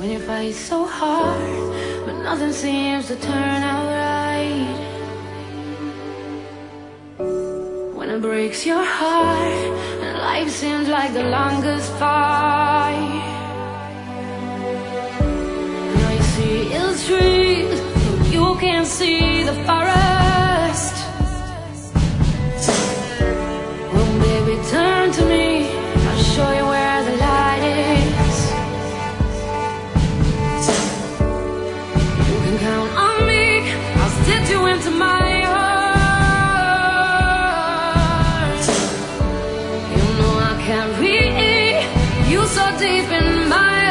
When you fight so hard, but nothing seems to turn out right. When it breaks your heart, and life seems like the longest fight. And all you see is trees, but you can't see the forest. Well, baby, turn to me, I'll show you where the light is. You can count on me, I'll stitch you into my arms. You know I carry you so deep in my